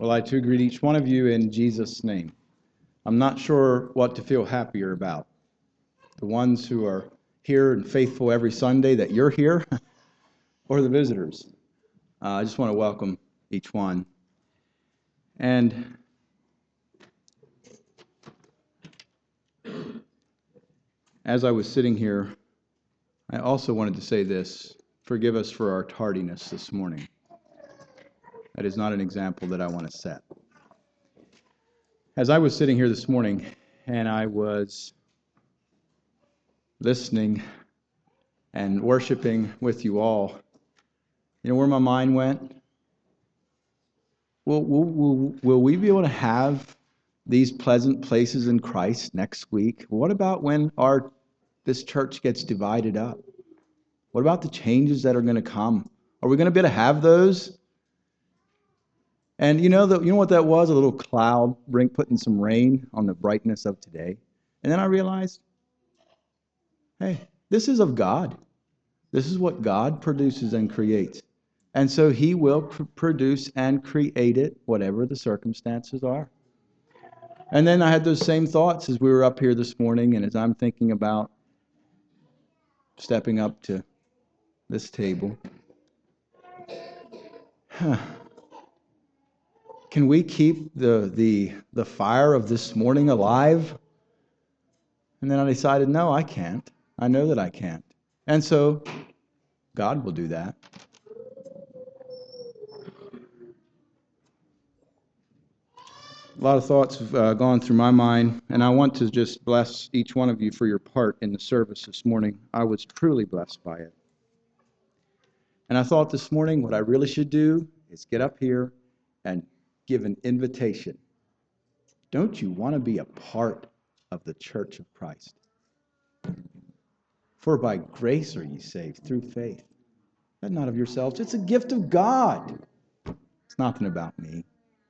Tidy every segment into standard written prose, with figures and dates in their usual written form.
Well, I too greet each one of you in Jesus' name. I'm not sure what to feel happier about. The ones who are here and faithful every Sunday that you're here, or the visitors. I just want to welcome each one. And as I was sitting here, I also wanted to say this. Forgive us for our tardiness this morning. That is not an example that I want to set. As I was sitting here this morning and I was listening and worshiping with you all, you know where my mind went? Will we be able to have these pleasant places in Christ next week? What about when this church gets divided up? What about the changes that are going to come? Are we going to be able to have those? And you know what that was? A little cloud putting some rain on the brightness of today. And then I realized, hey, this is of God. This is what God produces and creates. And so He will produce and create it, whatever the circumstances are. And then I had those same thoughts as we were up here this morning, and as I'm thinking about stepping up to this table. Can we keep the fire of this morning alive? And then I decided, no, I can't. I know that I can't. And so God will do that. A lot of thoughts have gone through my mind, and I want to just bless each one of you for your part in the service this morning. I was truly blessed by it. And I thought this morning what I really should do is get up here and give an invitation. Don't you want to be a part of the church of Christ? For by grace are ye saved through faith. That not of yourselves. It's a gift of God. It's nothing about me.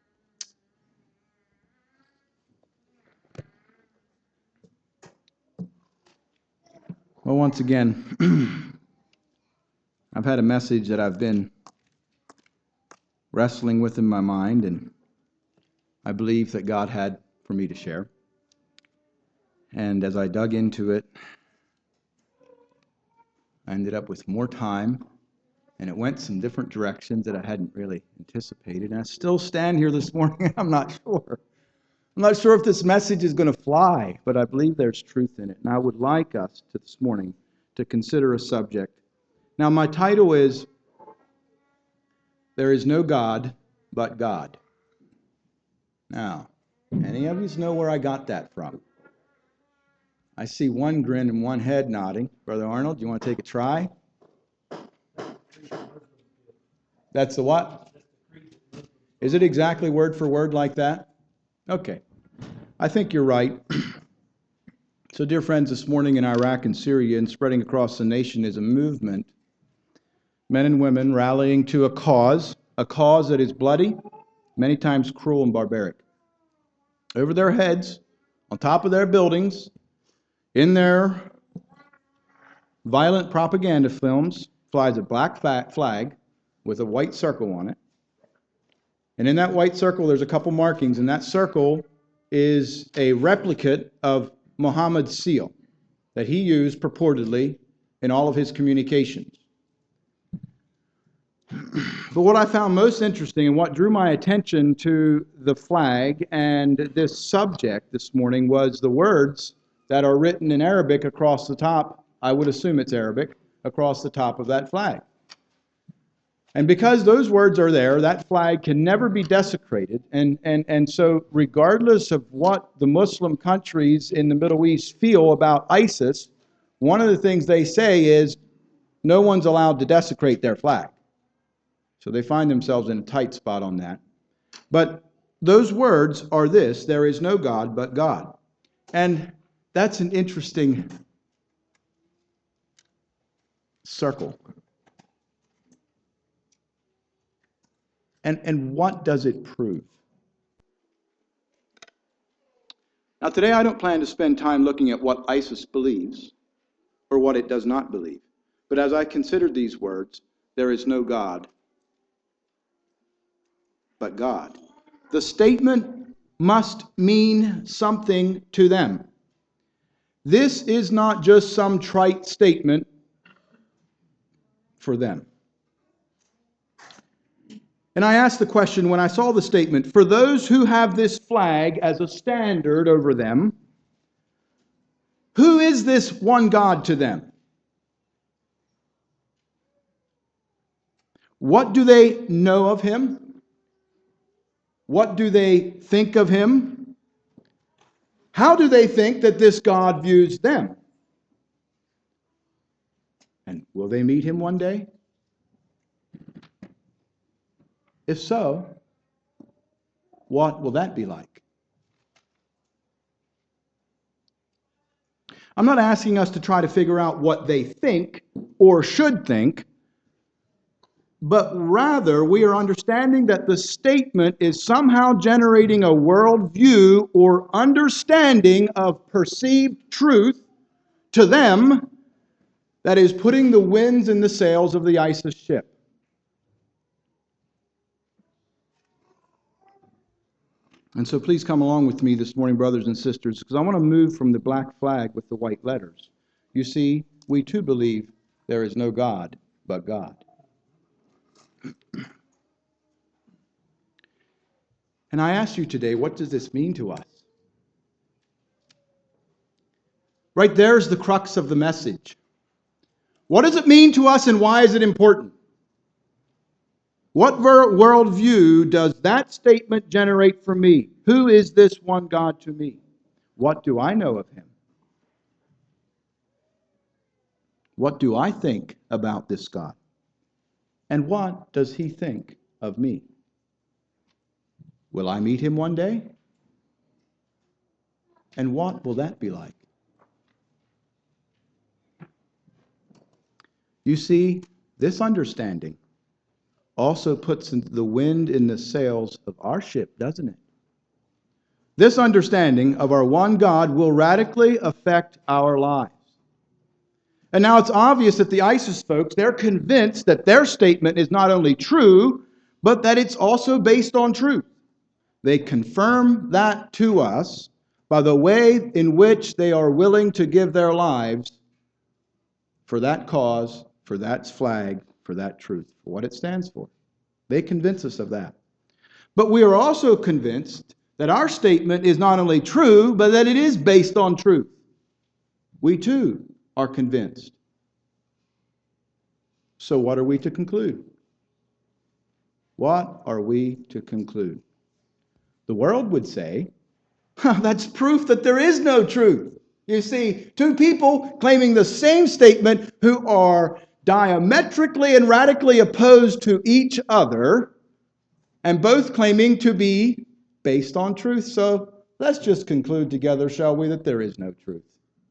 Well, once again, I've had a message that I've been wrestling with in my mind, and I believe that God had for me to share. And as I dug into it, I ended up with more time, and it went some different directions that I hadn't really anticipated. And I still stand here this morning, I'm not sure. I'm not sure if this message is going to fly, but I believe there's truth in it. And I would like us this morning to consider a subject. Now, my title is, There is No God But God. Now, any of you know where I got that from? I see one grin and one head nodding. Brother Arnold, do you want to take a try? That's the what? Is it exactly word for word like that? Okay. I think you're right. So, dear friends, this morning in Iraq and Syria and spreading across the nation is a movement, men and women rallying to a cause that is bloody, many times cruel and barbaric. Over their heads, on top of their buildings, in their violent propaganda films, flies a black flag with a white circle on it. And in that white circle, there's a couple markings, and that circle is a replicate of Muhammad's seal that he used purportedly in all of his communications. But what I found most interesting and what drew my attention to the flag and this subject this morning was the words that are written in Arabic across the top. I would assume it's Arabic, across the top of that flag. And because those words are there, that flag can never be desecrated. And so regardless of what the Muslim countries in the Middle East feel about ISIS, one of the things they say is no one's allowed to desecrate their flag. So they find themselves in a tight spot on that. But those words are this: there is no God but God. And that's an interesting circle. And what does it prove? Now, today I don't plan to spend time looking at what ISIS believes or what it does not believe. But as I considered these words, there is no God but God. The statement must mean something to them. This is not just some trite statement for them. And I asked the question when I saw the statement, for those who have this flag as a standard over them, who is this one God to them? What do they know of him? What do they think of him? How do they think that this God views them? And will they meet him one day? If so, what will that be like? I'm not asking us to try to figure out what they think or should think, but rather we are understanding that the statement is somehow generating a worldview or understanding of perceived truth to them that is putting the winds in the sails of the ISIS ship. And so please come along with me this morning, brothers and sisters, because I want to move from the black flag with the white letters. You see, we too believe there is no God but God. And I ask you today, what does this mean to us? Right there's the crux of the message. What does it mean to us and why is it important? What worldview does that statement generate for me? Who is this one God to me? What do I know of him? What do I think about this God? And what does he think of me? Will I meet him one day? And what will that be like? You see, this understanding also puts the wind in the sails of our ship, doesn't it? This understanding of our one God will radically affect our lives. And now it's obvious that the ISIS folks, they're convinced that their statement is not only true, but that it's also based on truth. They confirm that to us by the way in which they are willing to give their lives for that cause, for that flag, for that truth, for what it stands for. They convince us of that. But we are also convinced that our statement is not only true, but that it is based on truth. We too are convinced. So what are we to conclude? What are we to conclude? The world would say, that's proof that there is no truth. You see, two people claiming the same statement who are diametrically and radically opposed to each other, and both claiming to be based on truth. So let's just conclude together, shall we, that there is no truth.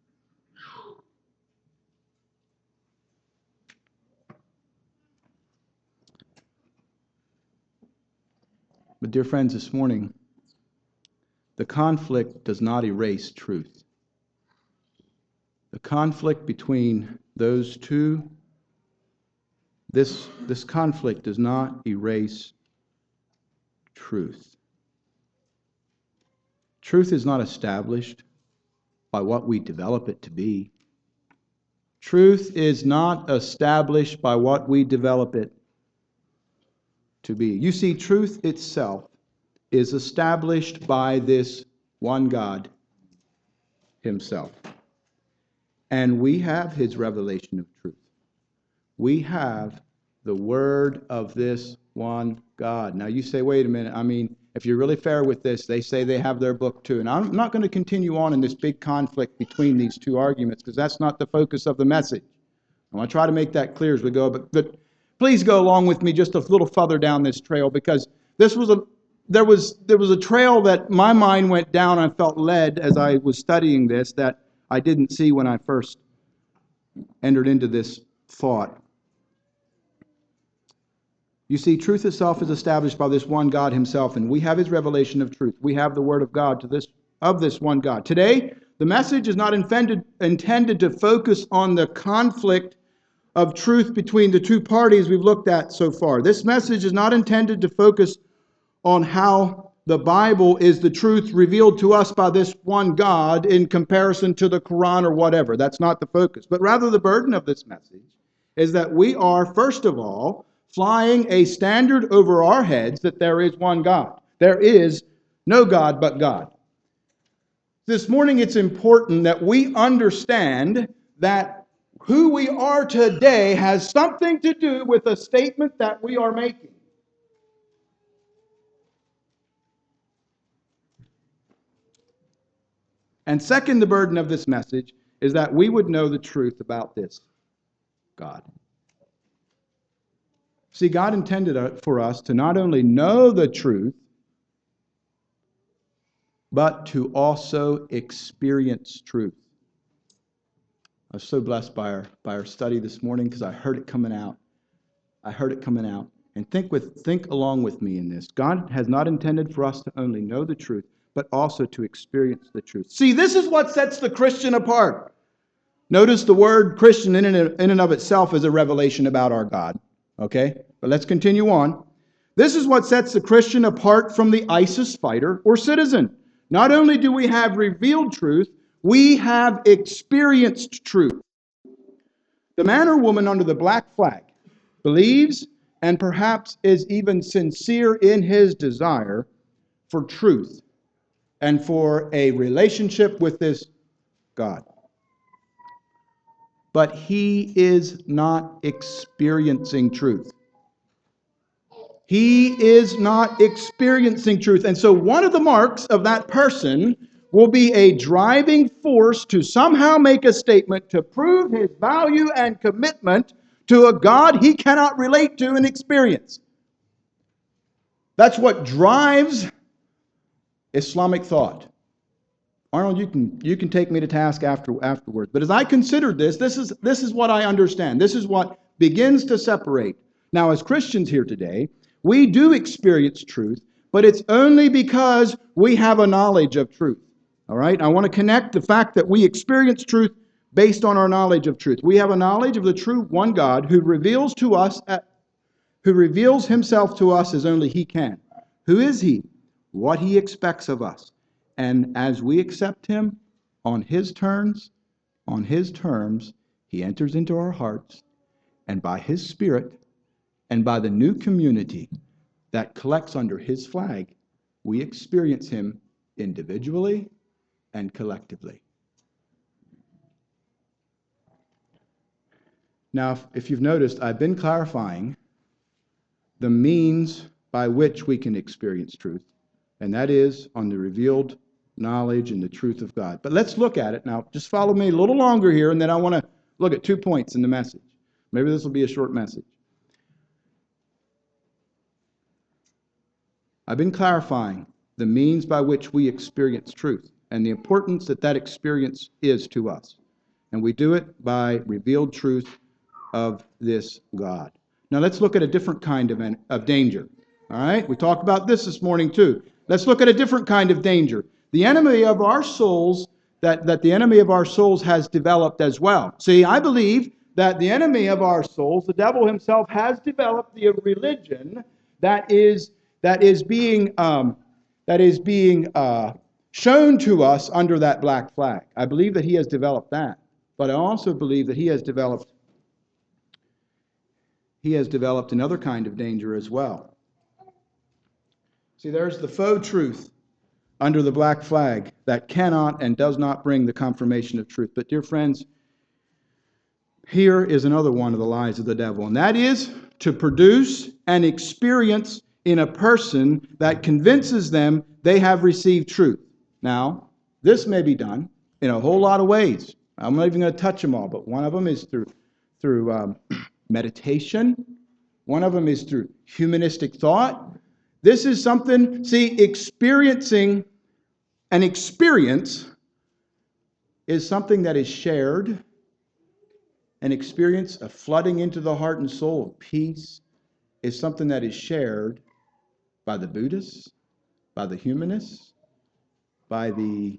But dear friends, this morning, the conflict does not erase truth. The conflict between those two, this conflict does not erase truth. Truth is not established by what we develop it to be. Truth is not established by what we develop it to be. You see, truth itself is established by this one God himself. And we have his revelation of truth. We have the word of this one God. Now you say, wait a minute, if you're really fair with this, they say they have their book too. And I'm not going to continue on in this big conflict between these two arguments because that's not the focus of the message. I want to try to make that clear as we go, but please go along with me just a little further down this trail because there was a trail that my mind went down. I felt led as I was studying this that I didn't see when I first entered into this thought. You see, truth itself is established by this one God himself, and we have his revelation of truth. We have the word of God of this one God. Today, the message is not intended to focus on the conflict of truth between the two parties we've looked at so far. This message is not intended to focus on how the Bible is the truth revealed to us by this one God in comparison to the Quran or whatever. That's not the focus. But rather, the burden of this message is that we are, first of all, flying a standard over our heads that there is one God. There is no God but God. This morning, it's important that we understand that who we are today has something to do with a statement that we are making. And second, the burden of this message is that we would know the truth about this God. See, God intended for us to not only know the truth, but to also experience truth. I was so blessed by our study this morning because I heard it coming out. And think along with me in this. God has not intended for us to only know the truth, but also to experience the truth. See, this is what sets the Christian apart. Notice the word Christian in and of itself is a revelation about our God. Okay? But let's continue on. This is what sets the Christian apart from the ISIS fighter or citizen. Not only do we have revealed truth, we have experienced truth. The man or woman under the black flag believes and perhaps is even sincere in his desire for truth and for a relationship with this God. But he is not experiencing truth. He is not experiencing truth. And so one of the marks of that person will be a driving force to somehow make a statement to prove his value and commitment to a God he cannot relate to and experience. That's what drives Islamic thought. Arnold, you can take me to task afterwards. But as I considered this is what I understand. This is what begins to separate. Now, as Christians here today, we do experience truth, but it's only because we have a knowledge of truth. All right? I want to connect the fact that we experience truth based on our knowledge of truth. We have a knowledge of the true one God who reveals himself to us as only he can. Who is he? What he expects of us. And as we accept him on his terms, he enters into our hearts, and by his Spirit and by the new community that collects under his flag, we experience him individually and collectively. Now, if you've noticed, I've been clarifying the means by which we can experience truth, and that is on the revealed knowledge and the truth of God. But let's look at it now. Just follow me a little longer here, and then I want to look at 2 points in the message. Maybe this will be a short message. I've been clarifying the means by which we experience truth and the importance that experience is to us. And we do it by revealed truth of this God. Now let's look at a different kind of danger. All right? We talked about this morning too. Let's look at a different kind of danger. The enemy of our souls, that the enemy of our souls has developed as well. See, I believe that the enemy of our souls, the devil himself, has developed the religion that is being shown to us under that black flag. I believe that he has developed that. But I also believe that he has developed another kind of danger as well. See, there's the faux truth under the black flag that cannot and does not bring the confirmation of truth. But dear friends, here is another one of the lies of the devil, and that is to produce an experience in a person that convinces them they have received truth. Now, this may be done in a whole lot of ways. I'm not even going to touch them all, but one of them is through meditation. One of them is through humanistic thought. This is something, experiencing an experience is something that is shared. An experience of flooding into the heart and soul of peace is something that is shared by the Buddhists, by the humanists, by the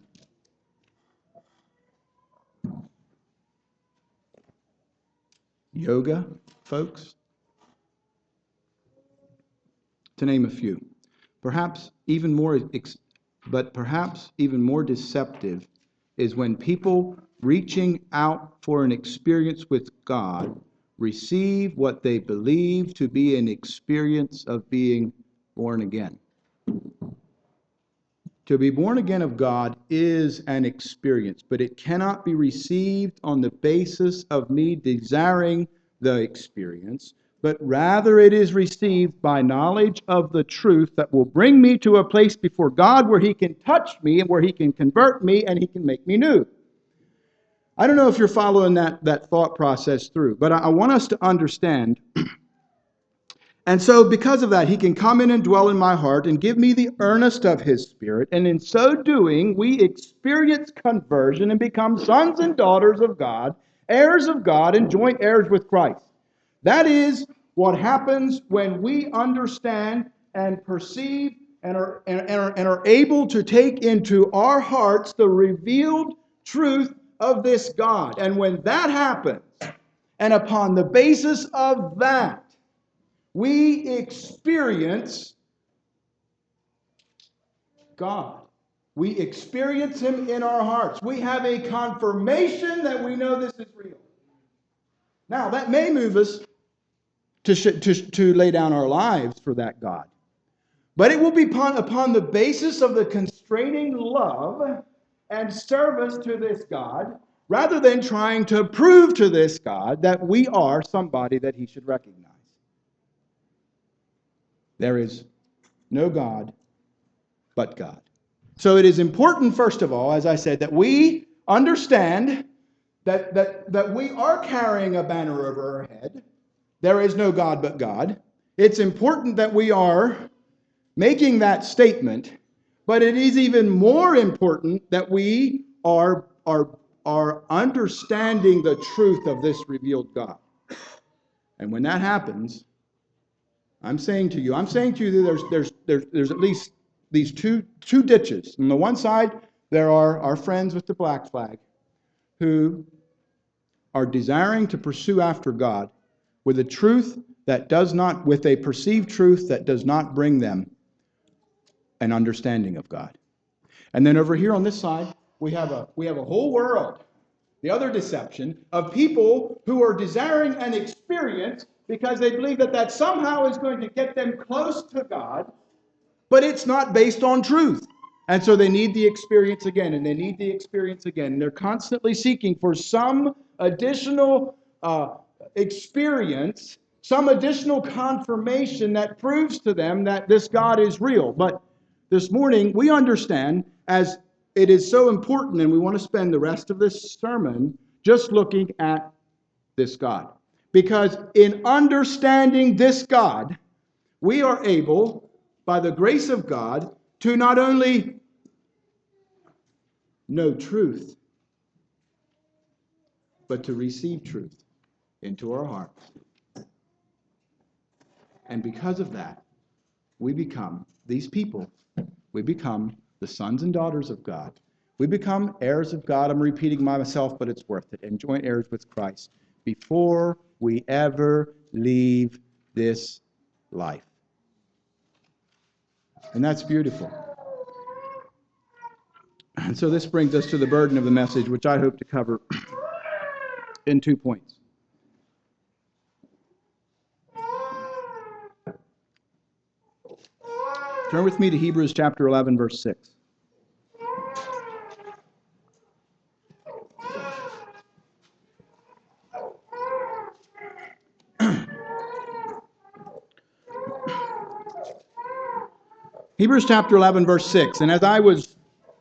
yoga folks, to name a few. Perhaps even more, but perhaps even more deceptive is when people reaching out for an experience with God receive what they believe to be an experience of being born again. To be born again of God is an experience, but it cannot be received on the basis of me desiring the experience, but rather it is received by knowledge of the truth that will bring me to a place before God where He can touch me and where He can convert me and He can make me new. I don't know if you're following that thought process through, but I want us to understand. And so because of that, He can come in and dwell in my heart and give me the earnest of His Spirit. And in so doing, we experience conversion and become sons and daughters of God, heirs of God, and joint heirs with Christ. That is what happens when we understand and perceive and are able to take into our hearts the revealed truth of this God. And when that happens, and upon the basis of that, we experience God. We experience Him in our hearts. We have a confirmation that we know this is real. Now, that may move us to lay down our lives for that God. But it will be upon the basis of the constraining love and service to this God, rather than trying to prove to this God that we are somebody that He should recognize. There is no God but God. So it is important, first of all, as I said, that we understand that we are carrying a banner over our head. There is no God but God. It's important that we are making that statement, but it is even more important that we are understanding the truth of this revealed God. And when that happens, I'm saying to you that there's at least these two ditches. On the one side, there are our friends with the black flag who are desiring to pursue after God with a truth that does not, with a perceived truth that does not bring them an understanding of God. And then over here on this side, we have a whole world, the other deception, of people who are desiring an experience because they believe that somehow is going to get them close to God, but it's not based on truth. And so they need the experience again, and they need the experience again. And they're constantly seeking for some additional experience, some additional confirmation that proves to them that this God is real. But this morning, we understand, as it is so important, and we want to spend the rest of this sermon just looking at this God. Because in understanding this God, we are able, by the grace of God, to not only know truth, but to receive truth into our hearts. And because of that, we become these people. We become the sons and daughters of God. We become heirs of God. I'm repeating myself, but it's worth it. And joint heirs with Christ before we ever leave this life. And that's beautiful. And so this brings us to the burden of the message, which I hope to cover in 2 points. Turn with me to Hebrews chapter 11, verse 6. Hebrews chapter 11, verse 6. And as I was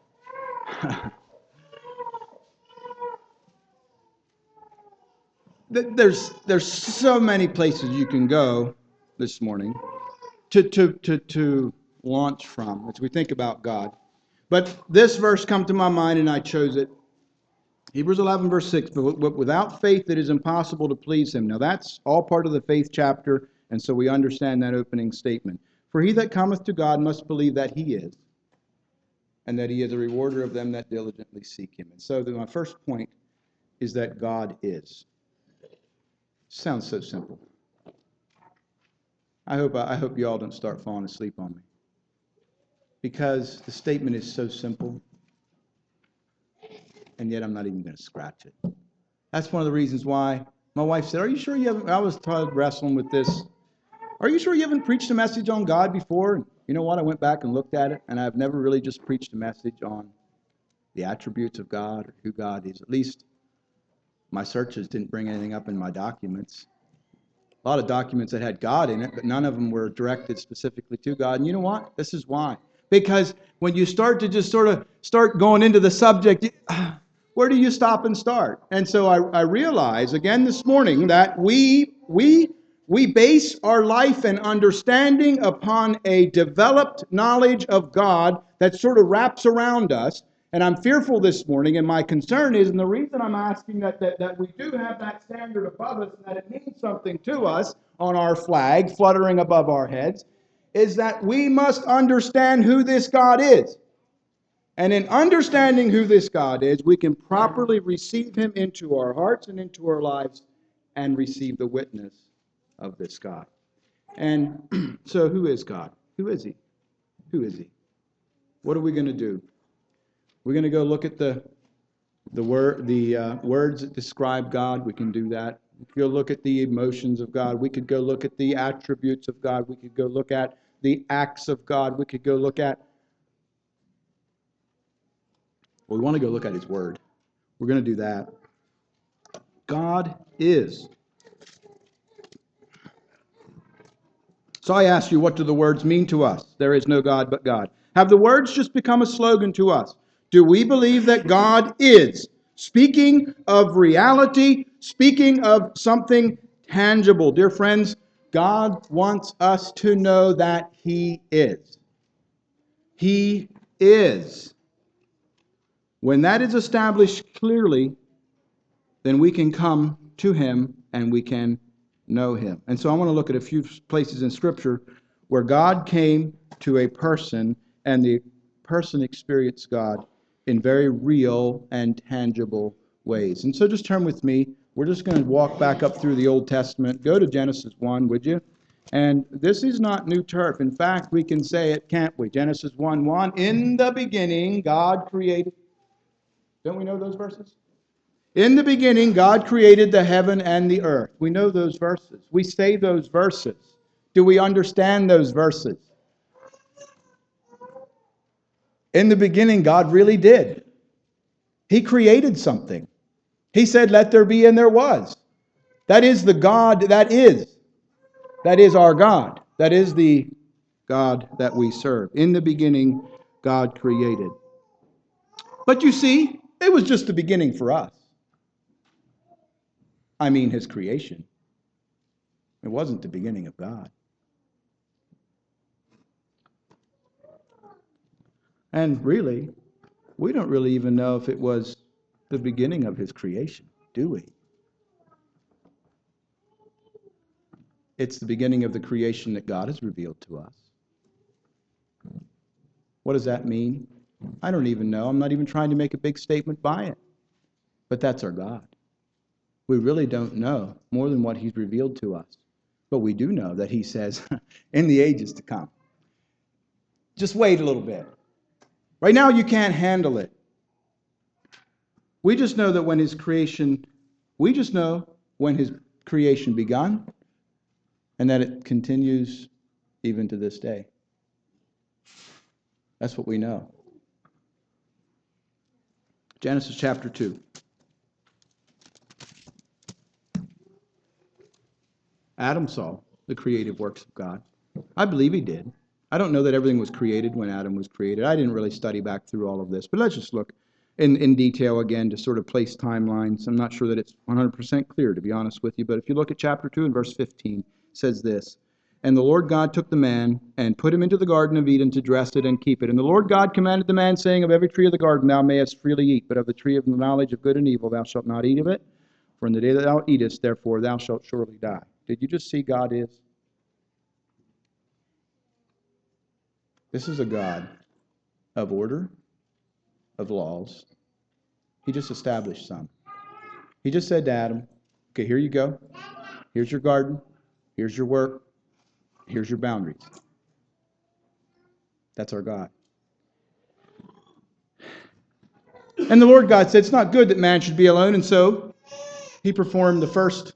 there's so many places you can go this morning to launch from as we think about God. But this verse come to my mind, and I chose it. Hebrews 11, verse 6, but without faith it is impossible to please Him. Now that's all part of the faith chapter, and so we understand that opening statement. For he that cometh to God must believe that He is, and that He is a rewarder of them that diligently seek Him. And so my first point is that God is. Sounds so simple. I hope you all don't start falling asleep on me. because the statement is so simple, and yet I'm not even going to scratch it. That's one of the reasons why my wife said, "Are you sure you haven't?" I was wrestling with this. Are you sure you haven't preached a message on God before? And you know what? I went back and looked at it, and I've never really just preached a message on the attributes of God or who God is. At least my searches didn't bring anything up in my documents. A lot of documents that had God in it, but none of them were directed specifically to God. And you know what? This is why. Because when you start to just sort of start going into the subject, where do you stop and start? And so I realize again this morning that we base our life and understanding upon a developed knowledge of God that sort of wraps around us. And I'm fearful this morning, and my concern is, and the reason I'm asking that we do have that standard above us and that it means something to us on our flag fluttering above our heads, is that we must understand who this God is. And in understanding who this God is, we can properly receive him into our hearts and into our lives and receive the witness of this God. And so who is God? Who is he? Who is he? What are we going to do? We're going to go look at the words that describe God. We can do that. We could go look at the emotions of God. We could go look at the attributes of God. We could go look at the acts of God. We could go look at... Well, we want to go look at his word. We're going to do that. God is. So I ask you, what do the words mean to us? There is no God but God. Have the words just become a slogan to us? Do we believe that God is? Speaking of reality, speaking of something tangible. Dear friends, God wants us to know that he is. He is. When that is established clearly, then we can come to him and we can know him. And so I want to look at a few places in Scripture where God came to a person and the person experienced God in very real and tangible ways. And so just turn with me. We're just going to walk back up through the Old Testament. Go to Genesis 1, would you? And this is not new turf. In fact, we can say it, can't we? Genesis 1:1, in the beginning, God created. Don't we know those verses? In the beginning, God created the heaven and the earth. We know those verses. We say those verses. Do we understand those verses? In the beginning, God really did. He created something. He said, "Let there be," and there was. That is the God that is. That is our God. That is the God that we serve. In the beginning, God created. But you see, it was just the beginning for us. I mean, his creation. It wasn't the beginning of God. And really, we don't really even know if it was the beginning of his creation, do we? It's the beginning of the creation that God has revealed to us. What does that mean? I don't even know. I'm not even trying to make a big statement by it. But that's our God. We really don't know more than what he's revealed to us. But we do know that he says, in the ages to come. Just wait a little bit. Right now you can't handle it. We just know that when his creation begun, and that it continues even to this day. That's what we know. Genesis chapter 2. Adam saw the creative works of God. I believe he did. I don't know that everything was created when Adam was created. I didn't really study back through all of this, but let's just look in detail again to sort of place timelines. I'm not sure that it's 100% clear, to be honest with you, but if you look at chapter 2 and verse 15, it says this, "And the Lord God took the man and put him into the Garden of Eden to dress it and keep it. And the Lord God commanded the man, saying, Of every tree of the garden thou mayest freely eat, but of the tree of the knowledge of good and evil thou shalt not eat of it. For in the day that thou eatest, therefore thou shalt surely die." Did you just see God is? This is a God of order, of laws. He just established some. He just said to Adam, okay, here you go. Here's your garden. Here's your work. Here's your boundaries. That's our God. And the Lord God said, it's not good that man should be alone, and so he performed the first,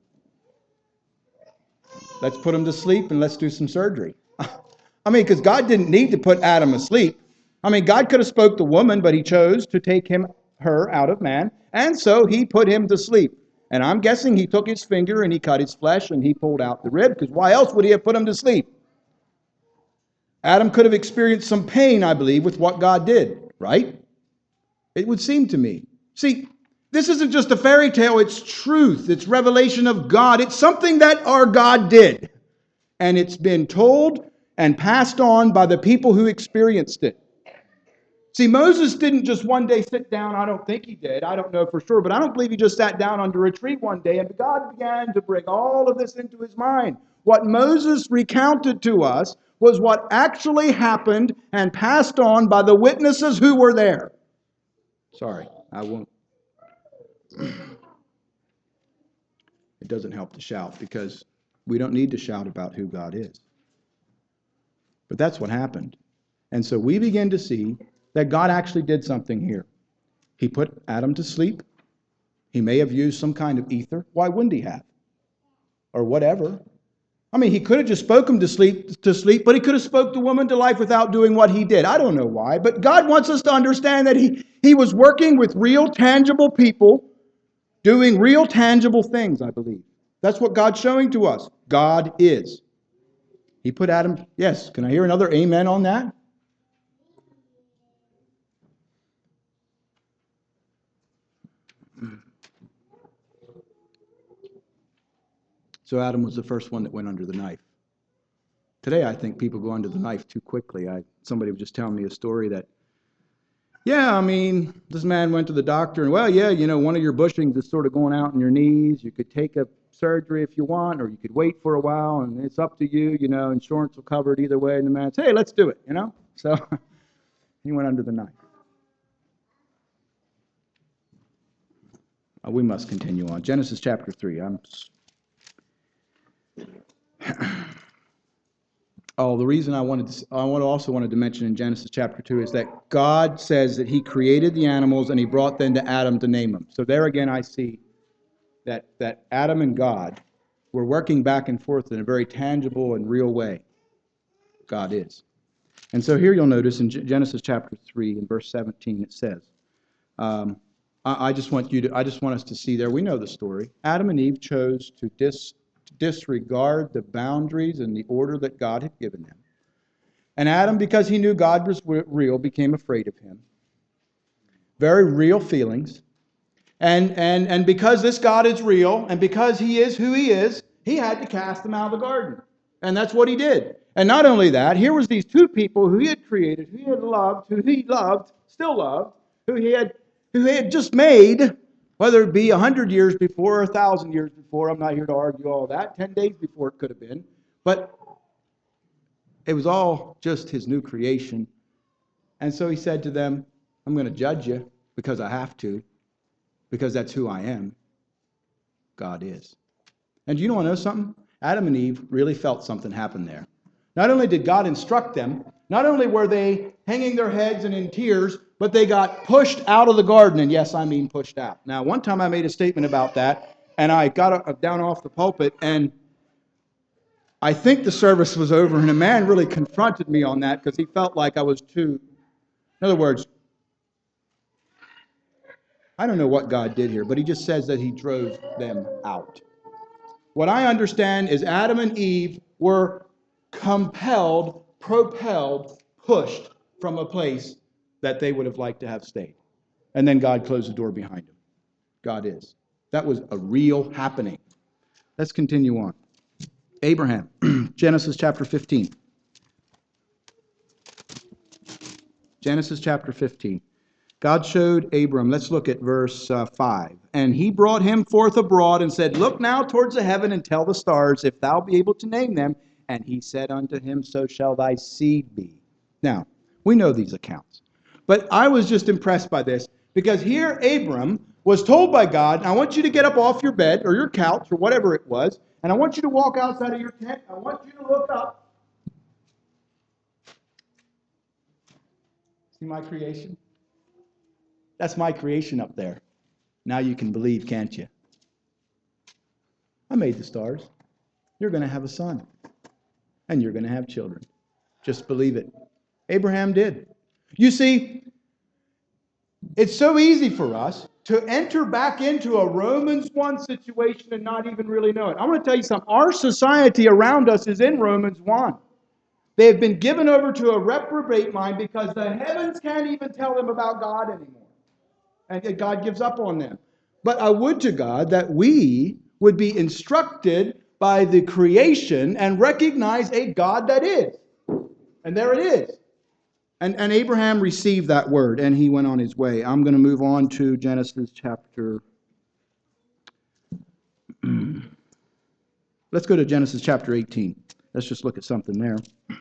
let's put him to sleep and let's do some surgery. I mean, because God didn't need to put Adam asleep. I mean, God could have spoke the woman, but he chose to take her out of man, and so he put him to sleep. And I'm guessing he took his finger and he cut his flesh and he pulled out the rib, because why else would he have put him to sleep? Adam could have experienced some pain, I believe, with what God did, right? It would seem to me. See, this isn't just a fairy tale, it's truth. It's revelation of God. It's something that our God did. And it's been told and passed on by the people who experienced it. See, Moses didn't just one day sit down. I don't think he did. I don't know for sure, but I don't believe he just sat down under a tree one day and God began to bring all of this into his mind. What Moses recounted to us was what actually happened and passed on by the witnesses who were there. Sorry, I won't. It doesn't help to shout because we don't need to shout about who God is. But that's what happened. And so we begin to see that God actually did something here. He put Adam to sleep. He may have used some kind of ether. Why wouldn't he have? Or whatever. I mean, he could have just spoken to sleep, but he could have spoke the woman to life without doing what he did. I don't know why, but God wants us to understand that he was working with real, tangible people, doing real, tangible things, I believe. That's what God's showing to us. God is. He put Adam, yes, can I hear another amen on that? So Adam was the first one that went under the knife. Today, I think people go under the knife too quickly. Somebody was just telling me a story that, yeah, I mean, this man went to the doctor and, well, yeah, one of your bushings is sort of going out in your knees. You could take a surgery if you want, or you could wait for a while, and it's up to you. Insurance will cover it either way. And the man said, hey, let's do it, So he went under the knife. We must continue on. Genesis chapter 3. The reason I also wanted to mention in Genesis chapter 2 is that God says that he created the animals and he brought them to Adam to name them. So there again I see that Adam and God were working back and forth in a very tangible and real way. God is. And so here you'll notice in Genesis chapter 3 in verse 17 it says, I just want us to see there, we know the story. Adam and Eve chose to disregard the boundaries and the order that God had given them. And Adam, because he knew God was real, became afraid of him. Very real feelings. And because this God is real, and because he is who he is, he had to cast him out of the garden. And that's what he did. And not only that, here was these two people who he had created, who he had loved, who he loved, still loved, who he had just made, whether it be 100 years before or 1,000 years before. I'm not here to argue all that. 10 days before it could have been. But it was all just his new creation. And so he said to them, I'm going to judge you because I have to, because that's who I am. God is. And do you want to know something? Adam and Eve really felt something happen there. Not only did God instruct them, not only were they hanging their heads and in tears, but they got pushed out of the garden. And yes, I mean pushed out. Now, one time I made a statement about that, and I got down off the pulpit, and I think the service was over, and a man really confronted me on that because he felt like I was too... In other words, I don't know what God did here, but he just says that he drove them out. What I understand is Adam and Eve were compelled, propelled, pushed from a place that they would have liked to have stayed. And then God closed the door behind them. God is. That was a real happening. Let's continue on. Abraham, Genesis chapter 15. Genesis chapter 15. God showed Abram, let's look at verse 5. And he brought him forth abroad and said, look now towards the heaven and tell the stars, if thou be able to name them. And he said unto him, so shall thy seed be. Now, we know these accounts. But I was just impressed by this, because here Abram was told by God, I want you to get up off your bed or your couch or whatever it was, and I want you to walk outside of your tent. I want you to look up. See my creation? That's my creation up there. Now you can believe, can't you? I made the stars. You're going to have a son. And you're going to have children. Just believe it. Abraham did. You see, it's so easy for us to enter back into a Romans 1 situation and not even really know it. I want to tell you something. Our society around us is in Romans 1. They have been given over to a reprobate mind because the heavens can't even tell them about God anymore. And God gives up on them. But I would to God that we would be instructed by the creation and recognize a God that is. And there it is. And Abraham received that word, and he went on his way. I'm going to move on to Genesis chapter... Let's go to Genesis chapter 18. Let's just look at something there.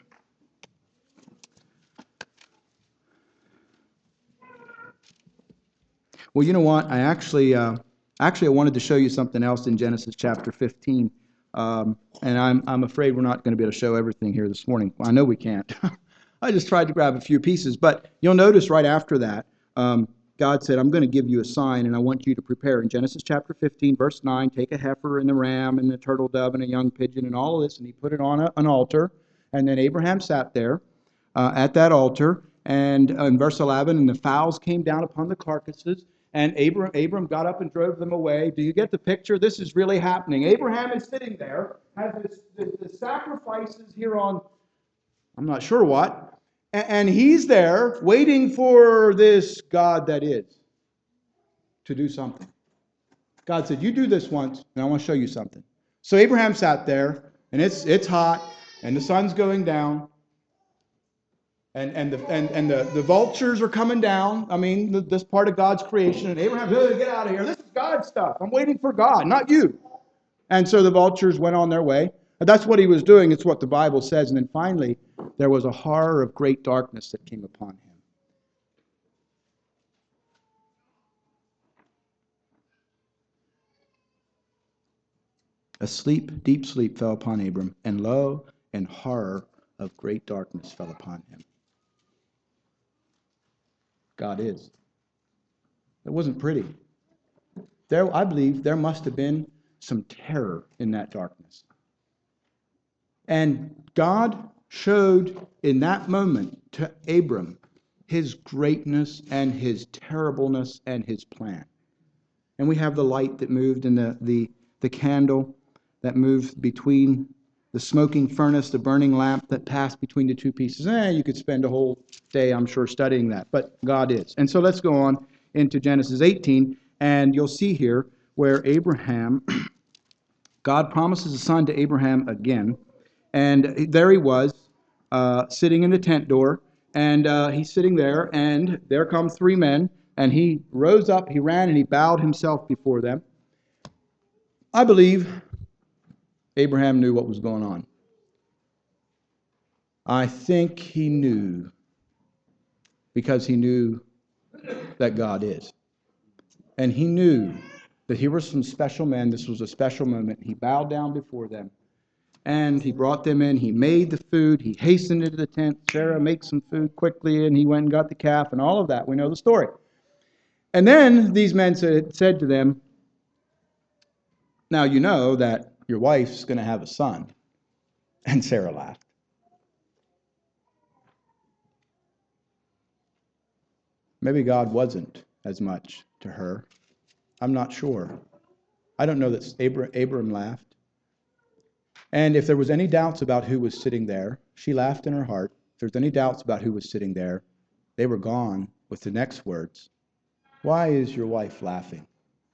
Well, you know what? I actually wanted to show you something else in Genesis chapter 15. And I'm afraid we're not going to be able to show everything here this morning. Well, I know we can't. I just tried to grab a few pieces. But you'll notice right after that, God said, I'm going to give you a sign, and I want you to prepare. In Genesis chapter 15, verse 9, take a heifer and the ram and the turtle dove and a young pigeon and all of this, and he put it on an altar. And then Abraham sat there at that altar. And in verse 11, and the fowls came down upon the carcasses, and Abram got up and drove them away. Do you get the picture? This is really happening. Abraham is sitting there, has the sacrifices here on, I'm not sure what, and he's there waiting for this God that is to do something. God said, you do this once, and I want to show you something. So Abraham sat there, and it's hot, and the sun's going down, and the vultures are coming down. I mean, this part of God's creation. And Abraham said, hey, get out of here. This is God's stuff. I'm waiting for God, not you. And so the vultures went on their way. And that's what he was doing. It's what the Bible says. And then finally, there was a horror of great darkness that came upon him. A sleep, deep sleep fell upon Abram. And lo, and horror of great darkness fell upon him. God is. It wasn't pretty. I believe there must have been some terror in that darkness. And God showed in that moment to Abram his greatness and his terribleness and his plan. And we have the light that moved and the candle that moved between the smoking furnace, the burning lamp that passed between the two pieces. You could spend a whole day, I'm sure, studying that, but God is. And so let's go on into Genesis 18, and you'll see here where Abraham, God promises a son to Abraham again, and there he was, sitting in the tent door, and he's sitting there, and there come three men, and he rose up, he ran, and he bowed himself before them. I believe Abraham knew what was going on. I think he knew because he knew that God is. And he knew that here were some special men. This was a special moment. He bowed down before them. And he brought them in. He made the food. He hastened into the tent. Sarah, make some food quickly. And he went and got the calf and all of that. We know the story. And then these men said to them, now you know that your wife's going to have a son. And Sarah laughed. Maybe God wasn't as much to her. I'm not sure. I don't know that Abram laughed. And if there was any doubts about who was sitting there, she laughed in her heart. If there was any doubts about who was sitting there, they were gone with the next words. Why is your wife laughing?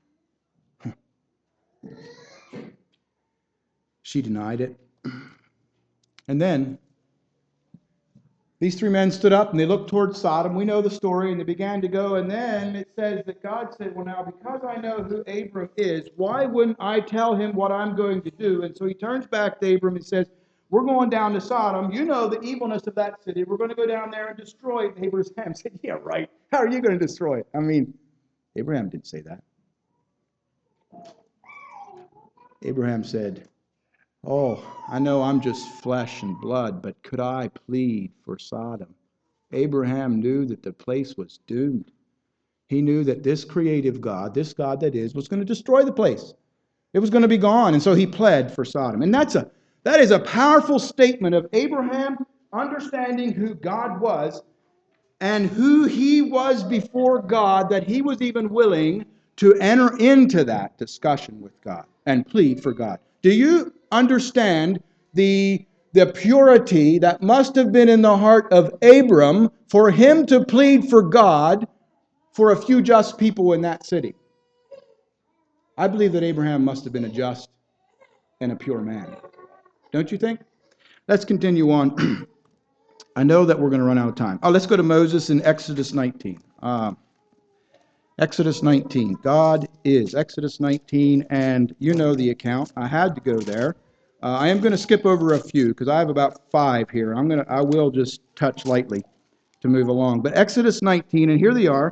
She denied it. And then these three men stood up and they looked towards Sodom. We know the story, and they began to go. And then it says that God said, well, now, because I know who Abram is, why wouldn't I tell him what I'm going to do? And so he turns back to Abram and says, we're going down to Sodom. You know the evilness of that city. We're going to go down there and destroy it. And Abraham said, yeah, right. How are you going to destroy it? I mean, Abraham didn't say that. Abraham said, oh, I know I'm just flesh and blood, but could I plead for Sodom? Abraham knew that the place was doomed. He knew that this creative God, this God that is, was going to destroy the place. It was going to be gone, and so he pled for Sodom. And that is a powerful statement of Abraham understanding who God was and who he was before God, that he was even willing to enter into that discussion with God and plead for God. Do you understand the purity that must have been in the heart of Abram for him to plead for God for a few just people in that city? I believe that Abraham must have been a just and a pure man. Don't you think? Let's continue on. I know that we're going to run out of time. Let's go to Moses in Exodus 19. Exodus 19. God is. Exodus 19, and you know the account. I had to go there. I am going to skip over a few because I have about 5 here. I will just touch lightly to move along. But Exodus 19, and here they are.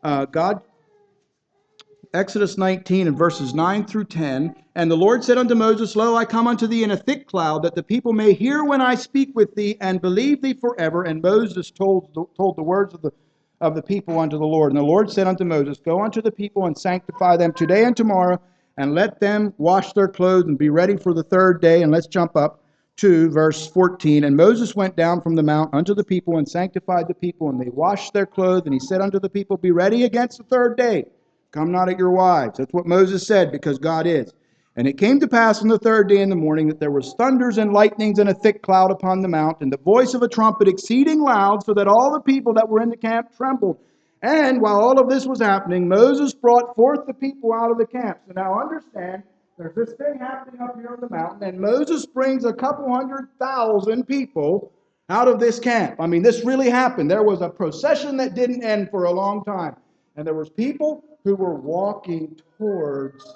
Exodus 19 and verses 9 through 10. And the Lord said unto Moses, Lo, I come unto thee in a thick cloud, that the people may hear when I speak with thee, and believe thee forever. And Moses told the words of the people unto the Lord. And the Lord said unto Moses, Go unto the people and sanctify them today and tomorrow, and let them wash their clothes and be ready for the third day. And let's jump up to verse 14. And Moses went down from the mount unto the people and sanctified the people, and they washed their clothes. And he said unto the people, Be ready against the third day. Come not at your wives. That's what Moses said, because God is. And it came to pass on the third day in the morning that there was thunders and lightnings and a thick cloud upon the mount, and the voice of a trumpet exceeding loud, so that all the people that were in the camp trembled. And while all of this was happening, Moses brought forth the people out of the camp. So now understand, there's this thing happening up here on the mountain, and Moses brings a couple 100,000 people out of this camp. I mean, this really happened. There was a procession that didn't end for a long time. And there was people who were walking towards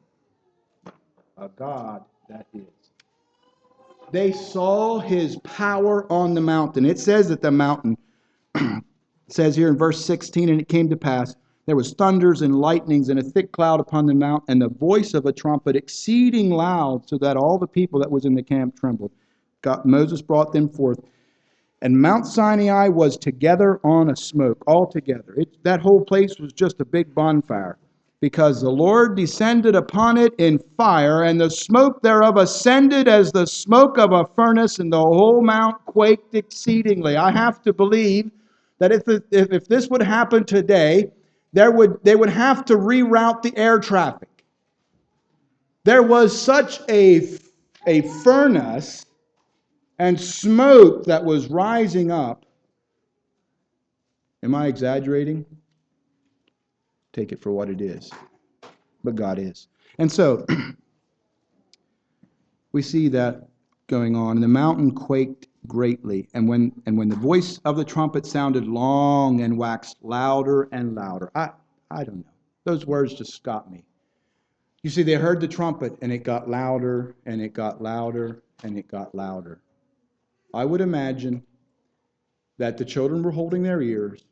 a God that is. They saw his power on the mountain. It says that the mountain, it says here in verse 16, and it came to pass, there was thunders and lightnings and a thick cloud upon the mount, and the voice of a trumpet exceeding loud, so that all the people that was in the camp trembled. Moses brought them forth. And Mount Sinai was together on a smoke, all together. That whole place was just a big bonfire, because the Lord descended upon it in fire, and the smoke thereof ascended as the smoke of a furnace, and the whole mount quaked exceedingly. I have to believe that if this would happen today, they would have to reroute the air traffic. There was such a furnace and smoke that was rising up. Am I exaggerating? Take it for what it is. But God is. And so, we see that going on. And the mountain quaked greatly. And when the voice of the trumpet sounded long and waxed louder and louder. I don't know. Those words just got me. You see, they heard the trumpet, and it got louder, and it got louder, and it got louder. I would imagine that the children were holding their ears.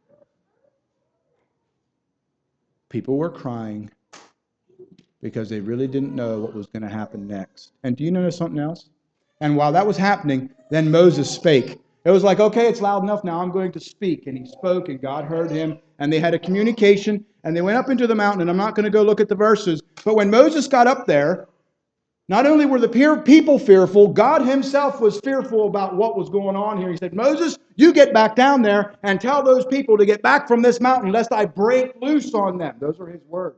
People were crying because they really didn't know what was going to happen next. And do you know something else? And while that was happening, then Moses spake. It was like, okay, it's loud enough now, I'm going to speak. And he spoke, and God heard him, and they had a communication, and they went up into the mountain, and I'm not going to go look at the verses, but when Moses got up there, not only were the people fearful, God himself was fearful about what was going on here. He said, Moses, you get back down there and tell those people to get back from this mountain, lest I break loose on them. Those are his words.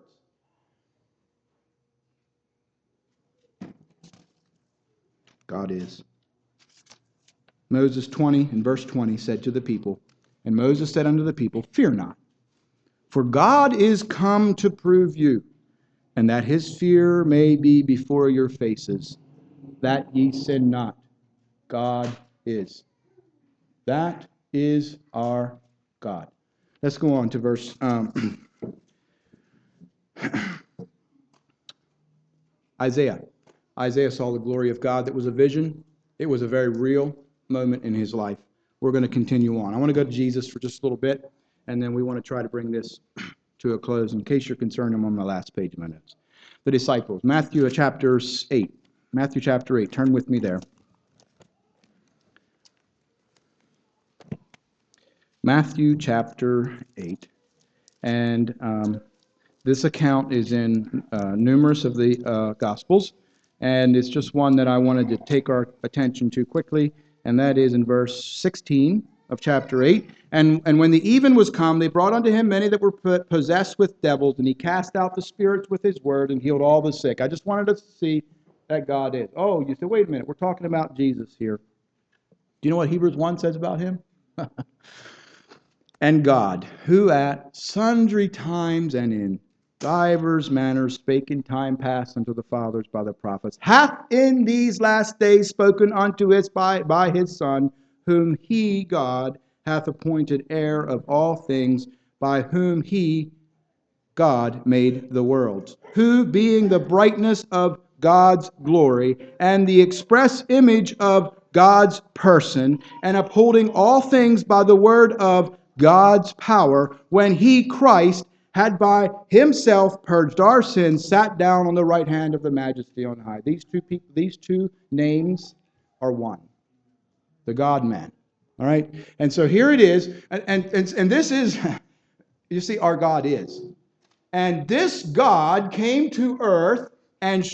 God is. Moses 20, in verse 20, said to the people, and Moses said unto the people, Fear not, for God is come to prove you, and that his fear may be before your faces, that ye sin not. God is. That is our God. Let's go on to verse Isaiah. Isaiah saw the glory of God. That was a vision. It was a very real moment in his life. We're going to continue on. I want to go to Jesus for just a little bit, and then we want to try to bring this to a close. In case you're concerned, I'm on my last page of my notes. The disciples. Matthew chapter 8. Matthew chapter 8. Turn with me there. Matthew chapter 8. And this account is in numerous of the Gospels, and it's just one that I wanted to take our attention to quickly, and that is in verse 16 of chapter 8. And when the even was come, they brought unto him many that were possessed with devils, and he cast out the spirits with his word and healed all the sick. I just wanted us to see that God is. Oh, you say, wait a minute, we're talking about Jesus here. Do you know what Hebrews 1 says about him? And God, who at sundry times and in divers manners spake in time past unto the fathers by the prophets, hath in these last days spoken unto us by his Son, whom he, God, hath appointed heir of all things, by whom he, God, made the worlds, who, being the brightness of God's glory and the express image of God's person, and upholding all things by the word of God's power, when he, Christ, had by himself purged our sins, sat down on the right hand of the Majesty on high. These two names are one, the God-man. All right? And so here it is, and this is, you see, our God is. And this God came to earth and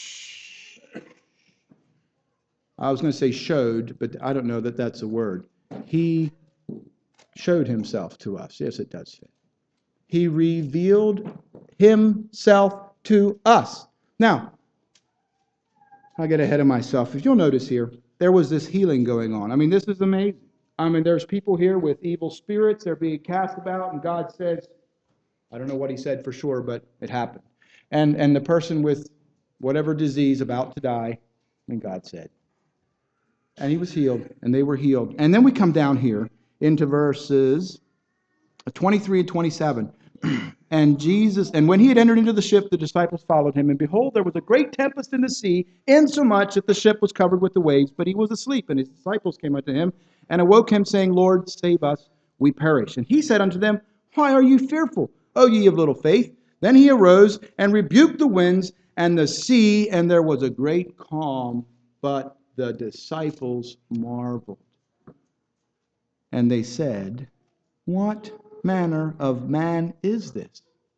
I was going to say showed, but I don't know that that's a word. He showed himself to us. Yes, it does fit. He revealed himself to us. Now, I get ahead of myself. If you'll notice here, there was this healing going on. I mean, this is amazing. I mean, there's people here with evil spirits. They're being cast about, and God says, I don't know what he said for sure, but it happened. And the person with whatever disease about to die, and God said. And he was healed, and they were healed. And then we come down here into verses 23 and 27. And when he had entered into the ship, the disciples followed him. And behold, there was a great tempest in the sea, insomuch that the ship was covered with the waves. But he was asleep. And his disciples came unto him and awoke him, saying, Lord, save us, we perish. And he said unto them, Why are you fearful, O ye of little faith? Then he arose and rebuked the winds and the sea, and there was a great calm. But the disciples marveled. And they said, What manner of man is this,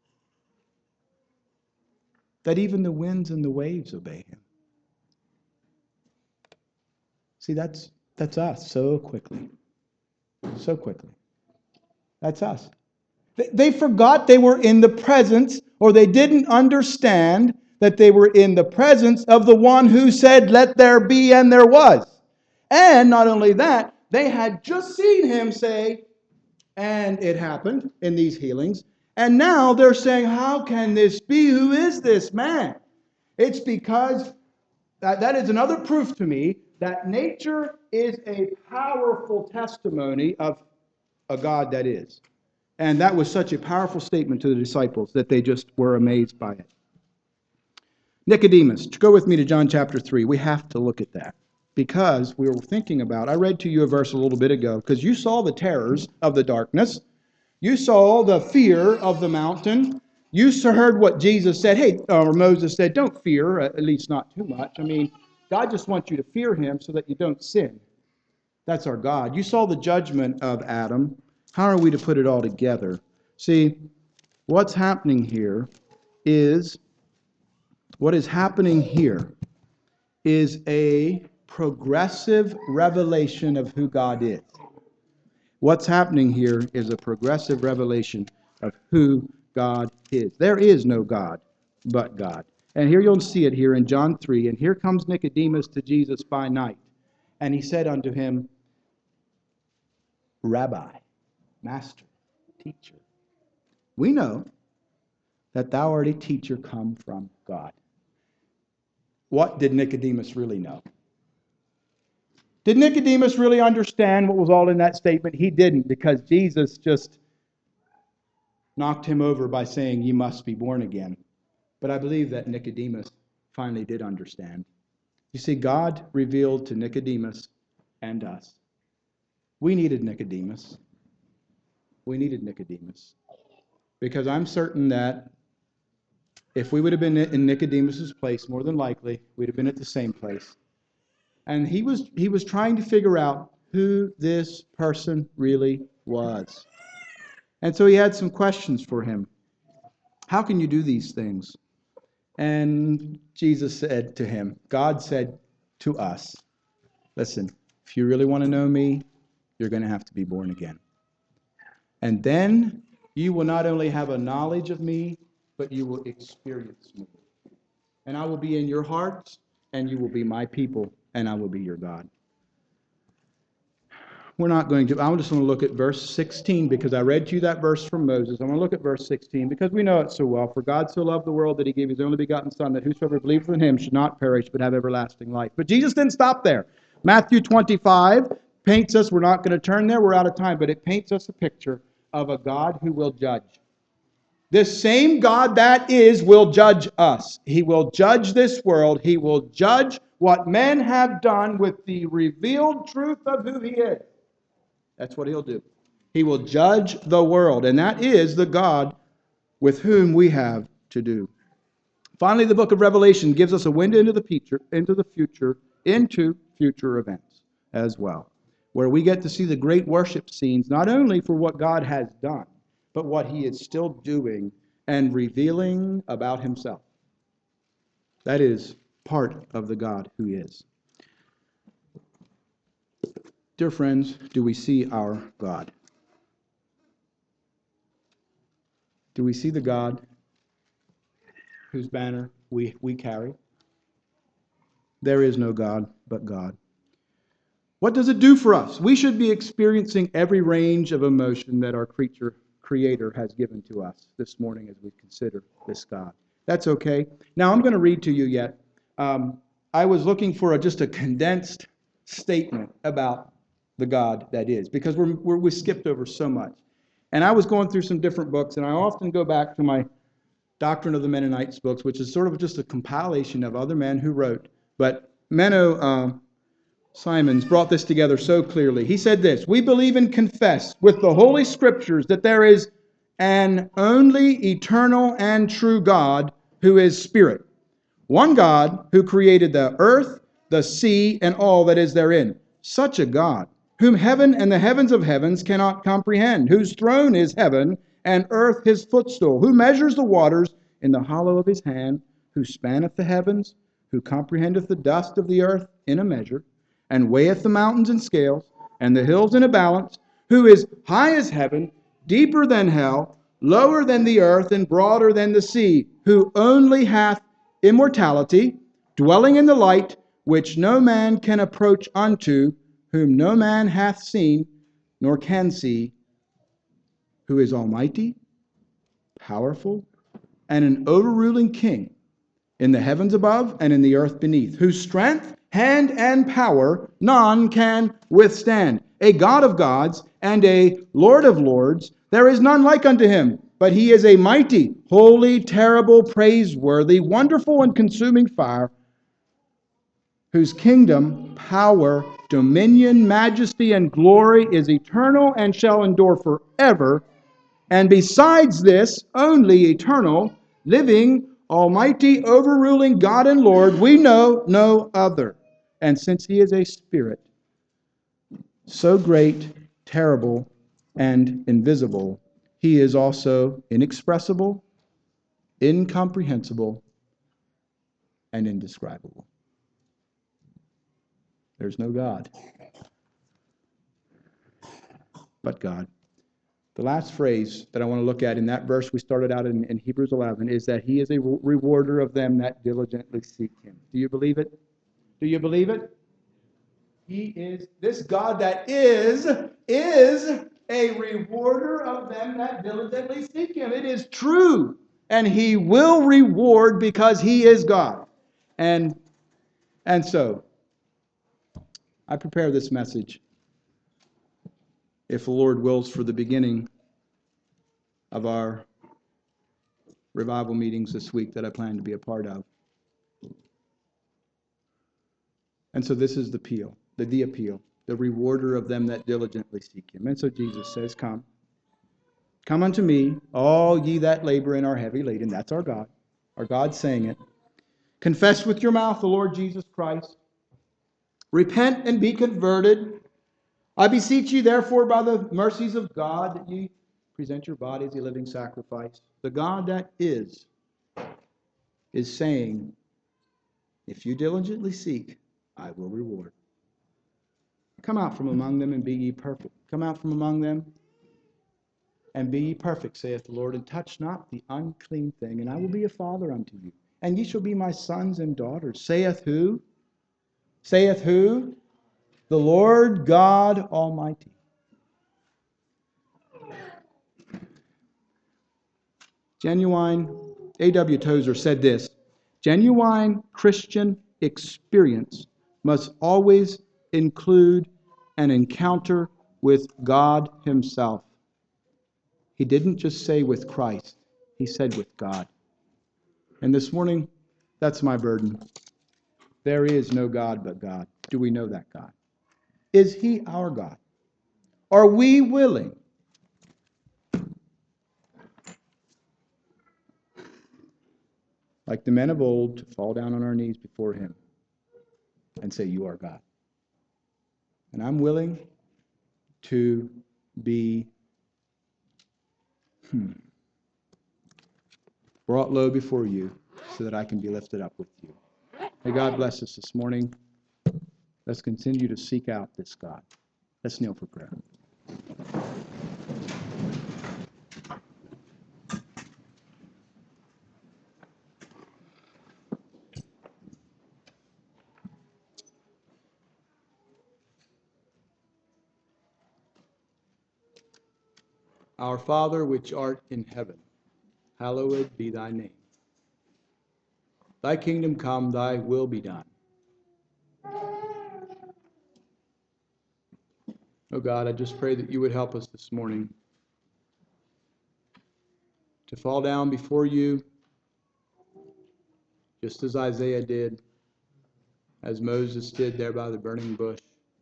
that even the winds and the waves obey him? See, that's us so quickly. So quickly. That's us. They forgot they were in the presence, or they didn't understand that they were in the presence of the one who said, Let there be, and there was. And not only that, they had just seen him say, and it happened in these healings. And now they're saying, how can this be? Who is this man? It's because that is another proof to me that nature is a powerful testimony of a God that is. And that was such a powerful statement to the disciples that they just were amazed by it. Nicodemus, go with me to John chapter 3. We have to look at that because we were thinking about, I read to you a verse a little bit ago, because you saw the terrors of the darkness. You saw the fear of the mountain. You heard what Jesus said. Hey, or Moses said, don't fear, at least not too much. I mean, God just wants you to fear him so that you don't sin. That's our God. You saw the judgment of Adam. How are we to put it all together? See, what's happening here is a progressive revelation of who God is. What's happening here is a progressive revelation of who God is. There is no God but God. And here you'll see it here in John 3. And here comes Nicodemus to Jesus by night. And he said unto him, Rabbi, Master, Teacher, we know that thou art a teacher come from God. What did Nicodemus really know? Did Nicodemus really understand what was all in that statement? He didn't, because Jesus just knocked him over by saying, "You must be born again." But I believe that Nicodemus finally did understand. You see, God revealed to Nicodemus and us. We needed Nicodemus. We needed Nicodemus. Because I'm certain that if we would have been in Nicodemus's place, more than likely, we'd have been at the same place. And he was trying to figure out who this person really was. And so he had some questions for him. How can you do these things? And Jesus said to him, God said to us, listen, if you really want to know me, you're going to have to be born again. And then you will not only have a knowledge of me, but you will experience me. And I will be in your hearts, and you will be my people, and I will be your God. We're not going to, I just want to look at verse 16 because I read to you that verse from Moses. I'm going to look at verse 16 because we know it so well. For God so loved the world that he gave his only begotten Son, that whosoever believes in him should not perish but have everlasting life. But Jesus didn't stop there. Matthew 25 paints us, we're not going to turn there, we're out of time, but it paints us a picture of a God who will judge. This same God that is will judge us. He will judge this world. He will judge what men have done with the revealed truth of who he is. That's what he'll do. He will judge the world, and that is the God with whom we have to do. Finally, the book of Revelation gives us a window into future events as well, where we get to see the great worship scenes, not only for what God has done, but what he is still doing and revealing about himself. That is part of the God who is. Dear friends, do we see our God? Do we see the God whose banner we carry? There is no God but God. What does it do for us? We should be experiencing every range of emotion that our Creator has given to us this morning as we consider this God. That's okay. Now I'm going to read to you yet. I was looking for just a condensed statement about the God that is, because we skipped over so much. And I was going through some different books, and I often go back to my Doctrine of the Mennonites books, which is sort of just a compilation of other men who wrote. But Menno Simons brought this together so clearly. He said this: we believe and confess with the Holy Scriptures that there is an only eternal and true God who is Spirit. One God who created the earth, the sea, and all that is therein. Such a God, whom heaven and the heavens of heavens cannot comprehend, whose throne is heaven and earth his footstool, who measures the waters in the hollow of his hand, who spanneth the heavens, who comprehendeth the dust of the earth in a measure, and weigheth the mountains in scales, and the hills in a balance, who is high as heaven, deeper than hell, lower than the earth, and broader than the sea, who only hath immortality, dwelling in the light, which no man can approach unto, whom no man hath seen, nor can see, who is almighty, powerful, and an overruling king in the heavens above and in the earth beneath, whose strength, hand, and power none can withstand. A God of gods and a Lord of lords, there is none like unto him, but he is a mighty, holy, terrible, praiseworthy, wonderful, and consuming fire, whose kingdom, power, dominion, majesty, and glory is eternal and shall endure forever. And besides this, only eternal, living, almighty, overruling God and Lord, we know no other. And since he is a spirit, so great, terrible, and invisible, he is also inexpressible, incomprehensible, and indescribable. There's no God but God. The last phrase that I want to look at in that verse we started out in Hebrews 11 is that he is a rewarder of them that diligently seek him. Do you believe it? Do you believe it? He is, this God that is a rewarder of them that diligently seek him. It is true. And he will reward because he is God. And so, I prepare this message, if the Lord wills, for the beginning of our revival meetings this week that I plan to be a part of. And so this is the appeal, the rewarder of them that diligently seek him. And so Jesus says, come unto me, all ye that labor and are heavy laden. That's our God. Our God's saying it. Confess with your mouth the Lord Jesus Christ. Repent and be converted. I beseech you, therefore, by the mercies of God, that ye Present your body as a living sacrifice. The God that is saying, if you diligently seek, I will reward. Come out from among them and be ye perfect. Come out from among them and be ye perfect, saith the Lord, and touch not the unclean thing, and I will be a father unto you. And ye shall be my sons and daughters. Saith who? Saith who? The Lord God Almighty. A.W. Tozer said this, genuine Christian experience must always include an encounter with God Himself. He didn't just say with Christ, He said with God. And this morning, that's my burden. There is no God but God. Do we know that God? Is He our God? Are we willing like the men of old, to fall down on our knees before Him and say, you are God? And I'm willing to be brought low before you so that I can be lifted up with you. May God bless us this morning. Let's continue to seek out this God. Let's kneel for prayer. Our Father, which art in heaven, hallowed be thy name. Thy kingdom come, thy will be done. Oh God, I just pray that you would help us this morning to fall down before you, just as Isaiah did, as Moses did there by the burning bush,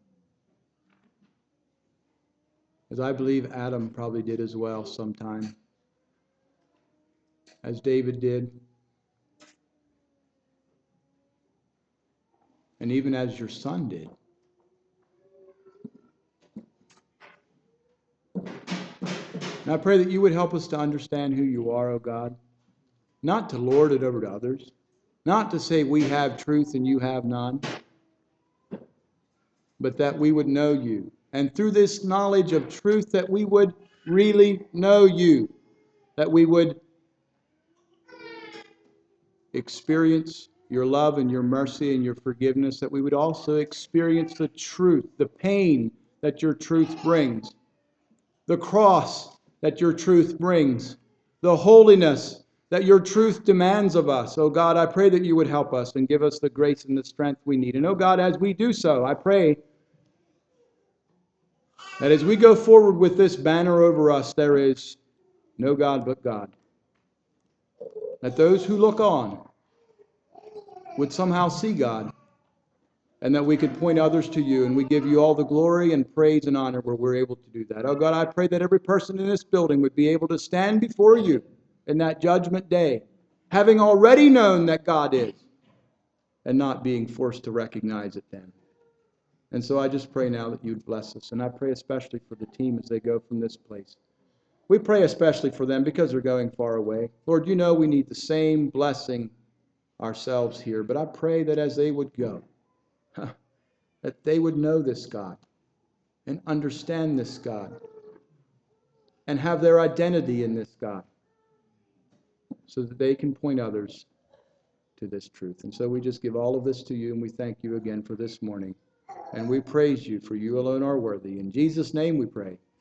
as I believe Adam probably did as well sometime, as David did, and even as your son did. And I pray that you would help us to understand who you are, oh God, not to lord it over to others, not to say we have truth and you have none, but that we would know you. And through this knowledge of truth, that we would really know you, that we would experience your love and your mercy and your forgiveness, that we would also experience the truth, the pain that your truth brings, the cross that your truth brings, the holiness that your truth demands of us. Oh God, I pray that you would help us and give us the grace and the strength we need. And oh God, as we do so, I pray that as we go forward with this banner over us, there is no God but God. That those who look on would somehow see God, and that we could point others to you, and we give you all the glory and praise and honor where we're able to do that. Oh God, I pray that every person in this building would be able to stand before you in that judgment day, having already known that God is, and not being forced to recognize it then. And so I just pray now that you'd bless us, and I pray especially for the team as they go from this place. We pray especially for them because they're going far away. Lord, you know we need the same blessing ourselves here, but I pray that as they would go, that they would know this God and understand this God and have their identity in this God so that they can point others to this truth. And so we just give all of this to you, and we thank you again for this morning. And we praise you, for you alone are worthy. In Jesus' name we pray.